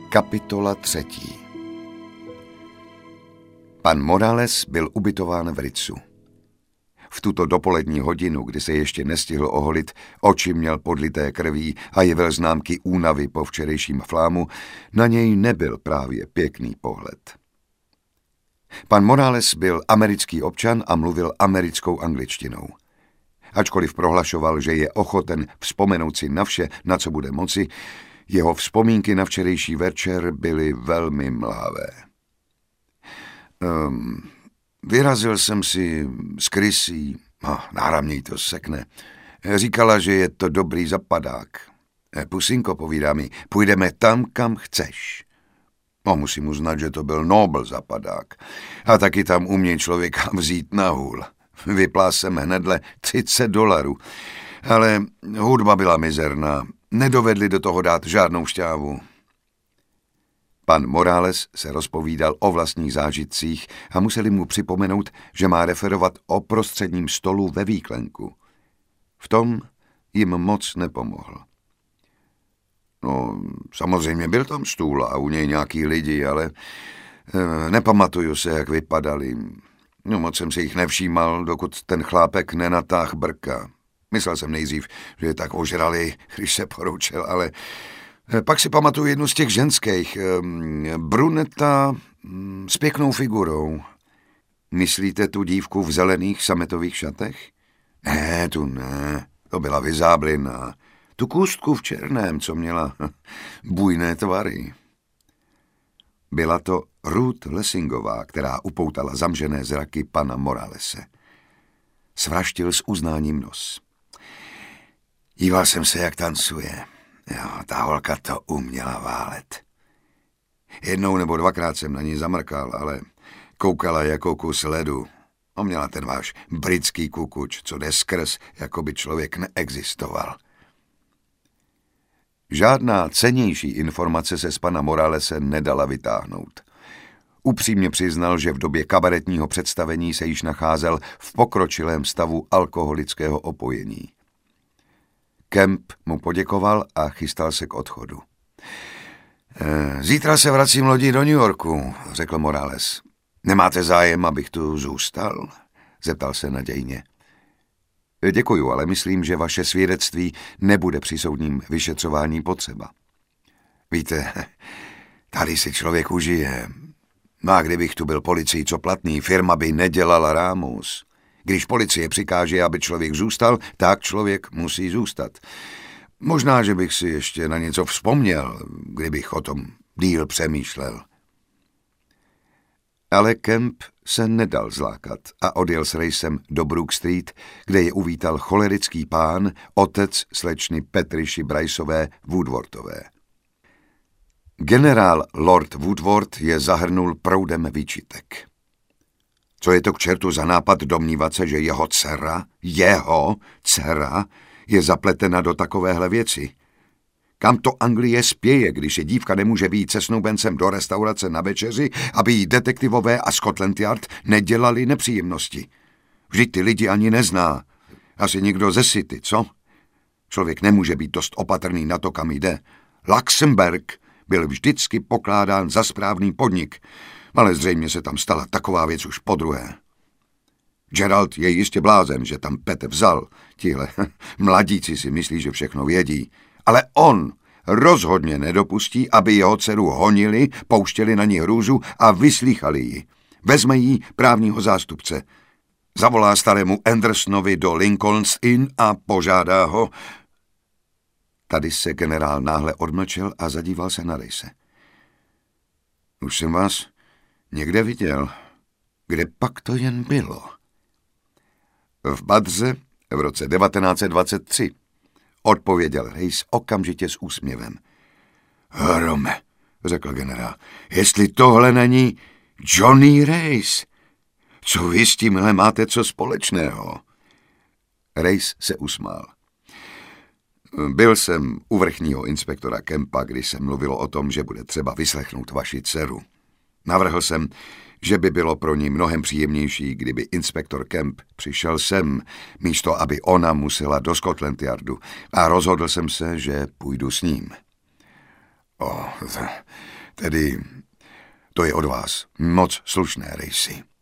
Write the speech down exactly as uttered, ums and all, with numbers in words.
Kapitola třetí. Pan Morales byl ubytován v Ritzu. V tuto dopolední hodinu, kdy se ještě nestihl oholit, oči měl podlité krví a jevil známky únavy po včerejším flámu, na něj nebyl právě pěkný pohled. Pan Morales byl americký občan a mluvil americkou angličtinou. Ačkoliv prohlašoval, že je ochoten vzpomenout si na vše, na co bude moci, jeho vzpomínky na včerejší večer byly velmi mlávé. Um, vyrazil jsem si s Krysí, oh, náramně to sekne. Říkala, že je to dobrý zapadák. Pusinko, povídá mi, půjdeme tam, kam chceš. No, musím uznat, že to byl nobl zapadák. A taky tam umějí člověka vzít na hůl. Vyplál jsem hnedle třicet dolarů. Ale hudba byla mizerná. Nedovedli do toho dát žádnou šťávu. Pan Morales se rozpovídal o vlastních zážitcích a museli mu připomenout, že má referovat o prostředním stolu ve výklenku. V tom jim moc nepomohl. No, samozřejmě byl tam stůl a u něj nějaký lidi, ale e, nepamatuju se, jak vypadali. No, moc jsem si jich nevšímal, dokud ten chlápek nenatáhl brka. Myslel jsem nejdřív, že je tak ožralý, když se poroučel, ale pak si pamatuju jednu z těch ženských, bruneta s pěknou figurou. Myslíte tu dívku v zelených sametových šatech? Ne, tu ne, to byla vyzáblina. Tu kůstku v černém, co měla bujné tvary. Byla to Ruth Lessingová, která upoutala zamžené zraky pana Moralese. Svraštil s uznáním nos. Díval jsem se, jak tancuje. Jo, ta holka to uměla válet. Jednou nebo dvakrát jsem na ní zamrkal, ale koukala jako kus ledu. On měla ten váš britský kukuč, co jde skrz, jako by člověk neexistoval. Žádná cennější informace se z pana Moralese nedala vytáhnout. Upřímně přiznal, že v době kabaretního představení se již nacházel v pokročilém stavu alkoholického opojení. Kemp mu poděkoval a chystal se k odchodu. Zítra se vracím lodí do New Yorku, řekl Morales. Nemáte zájem, abych tu zůstal? Zeptal se nadějně. Děkuju, ale myslím, že vaše svědectví nebude při soudním vyšetřování potřeba. Víte, tady si člověk užije. No a kdybych tu byl policii co platný, firma by nedělala rámus. Když policie přikáže, aby člověk zůstal, tak člověk musí zůstat. Možná, že bych si ještě na něco vzpomněl, kdybych o tom díl přemýšlel. Ale Kemp se nedal zlákat a odjel s Racem do Brook Street, kde je uvítal cholerický pán, otec slečny Patricia Bryceové Woodwardové. Generál Lord Woodward je zahrnul proudem výčitek. Co je to k čertu za nápad domnívat se, že jeho dcera, jeho dcera, je zapletena do takovéhle věci? Kam to Anglie spěje, když je dívka nemůže vyjít se snoubencem do restaurace na večeři, aby jí detektivové a Scotland Yard nedělali nepříjemnosti? Vždyť ty lidi ani nezná. Asi někdo ze City, co? Člověk nemůže být dost opatrný na to, kam jde. Luxemburg byl vždycky pokládán za správný podnik, ale zřejmě se tam stala taková věc už podruhé. Gerald je jistě blázen, že tam Pete vzal. Tihle mladíci si myslí, že všechno vědí. Ale on rozhodně nedopustí, aby jeho dceru honili, pouštěli na ní hrůzu a vyslýchali ji. Vezme jí právního zástupce. Zavolá starému Andersonovi do Lincoln's Inn a požádá ho. Tady se generál náhle odmlčel a zadíval se na Race. Už jsem vás někde viděl. Kde pak to jen bylo? V Badře v roce devatenáct set dvacet tři, odpověděl Race okamžitě s úsměvem. Hrome, řekl generál, jestli tohle není Johnny Race, co vy s tímhle máte co společného? Race se usmál. Byl jsem u vrchního inspektora Kempa, když se mluvilo o tom, že bude třeba vyslechnout vaši dceru. Navrhl jsem, že by bylo pro ní mnohem příjemnější, kdyby inspektor Kemp přišel sem, místo aby ona musela do Scotland Yardu, a rozhodl jsem se, že půjdu s ním. O, Tedy, to je od vás moc slušné, Rejsi.